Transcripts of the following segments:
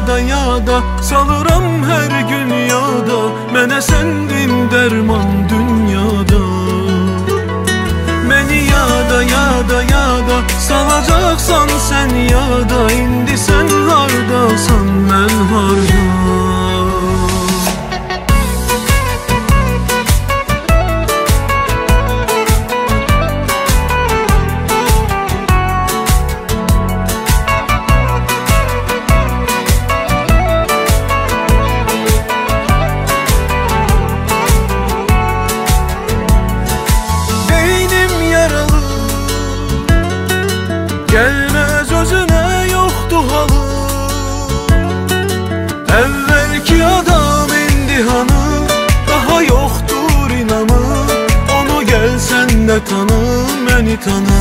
yada salıram her gün yada. Mənə səndin dərman dünyada. Məni yada yada yada salacaqsan sən yada. İndi sən hardasan, mən harda? Gelmez özüne yoktu halı. Evvelki adam indihanı, daha yoktur inamı. Onu gelsen de tanı, beni tanı.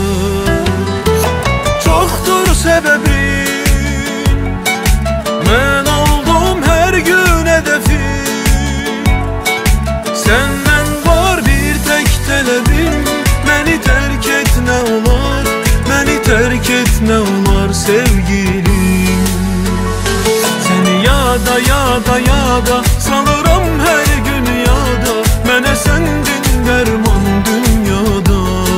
Çoktur sebebin, ben oldum her gün hedefin. Senden var bir tek talebim, beni terk et ne olar, beni terk et ne olar sevgilim. Seni yada yada yada salıram her gün yada. Mənə səndin dərman dünyada.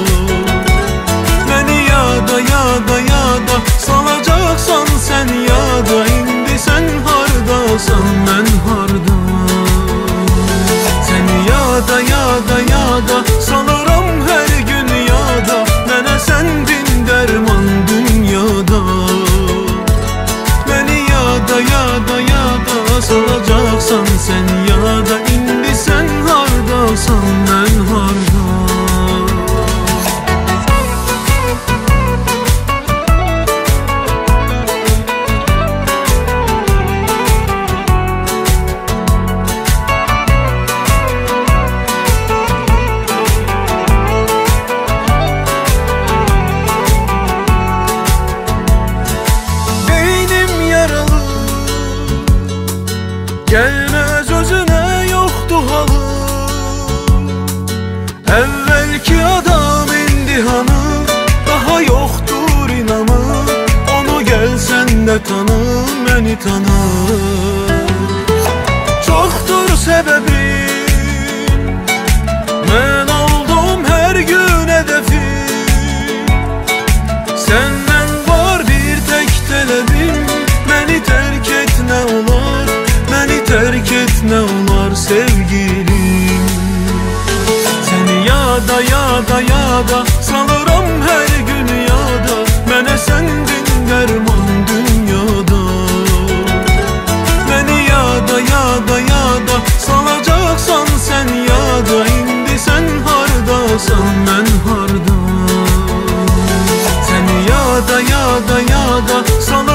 Beni yada yada yada salacaqsan sən yada. İndi sən hardasan, mən harda? Seni yada yada yada salıram her gün yada. Mənə səndin dərman dünyada. Beni yada yada yada salacaqsan sən yada. İndi sən hardasan, mən harda? Gelmez özüne yoktu halı. Evvelki adam indihanı, daha yoktur inamı. Onu gelsen de tanı, beni tanı. Çoktur sebebin, ben oldum her gün hedefin. Senden var bir tek talebim, beni terk et ne olar, beni terk et ne olar sevgilim. Seni yada yada yada salıram her gün yada. Mənə səndin dərman dünyada. Beni yada yada yada salacaqsan sən yada. İndi sən hardasan, mən harda? Seni yada yada yada salacaqsan